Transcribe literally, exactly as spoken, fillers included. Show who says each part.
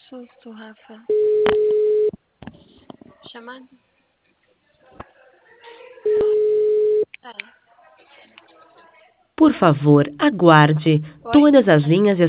Speaker 1: susto, Rafa. Chamada?
Speaker 2: Por favor, aguarde.
Speaker 1: Oi?
Speaker 2: Todas as linhas